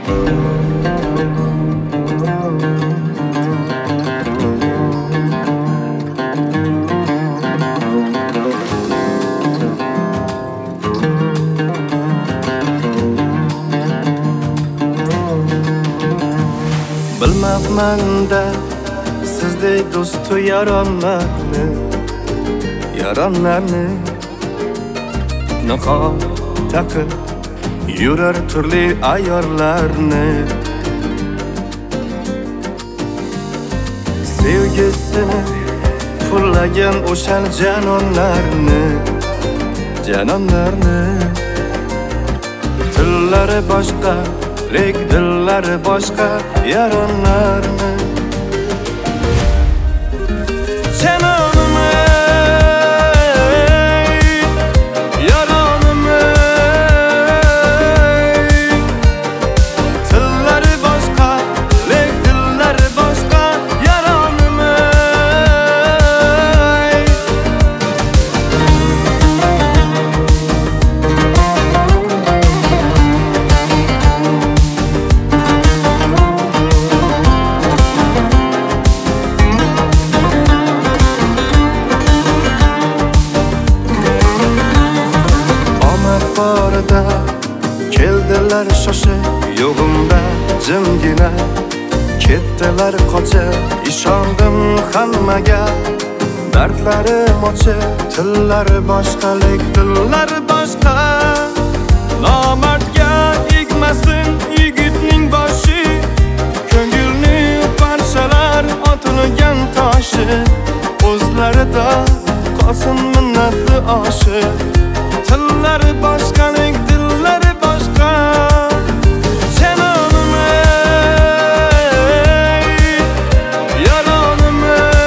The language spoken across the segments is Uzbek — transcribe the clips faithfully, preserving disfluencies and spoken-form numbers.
Bilmabman-da sizdek do'stu yaronlarni, yaronlarni niqob taqib yurar turli ayyorlarni. Sevgisini pullagan o'sha janonlarni, janonlarni tillari boshqa, lek dillari boshqa yaronlarni. Janonim ey, yaronim ey, tillari boshqa, lek dillari boshqa yaronim ey. Keldilar shoshib yo'g'imda jimgina, ketdilar qochib ishondim hammaga. Dardlarim ochib, tillari boshqa, lek dillari boshqa. Nomardga egmasin yigitning boshi, ko'ngilni parchalar otilgan toshi. O'zlarida qolsin minnatli oshi, tillari boshqa, lek dillari boshqa. Janonim ey, yaronim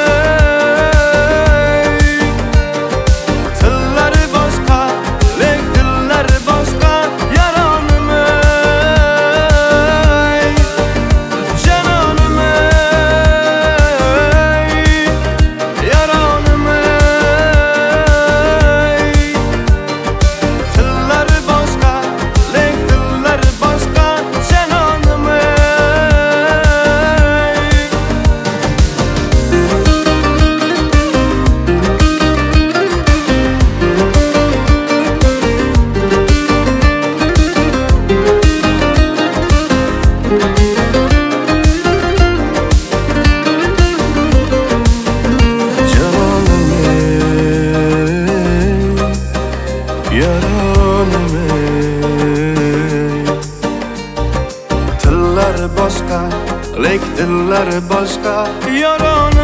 ey, tillari boshqa, lek dillari boshqa yaronim ey. Janonim ey, yaronim ey, tillari boshqa, lek dillari boshqa janonim ey. Janonim ey, yaronim ey, tillari boshqa, lek dillari boshqa yaronim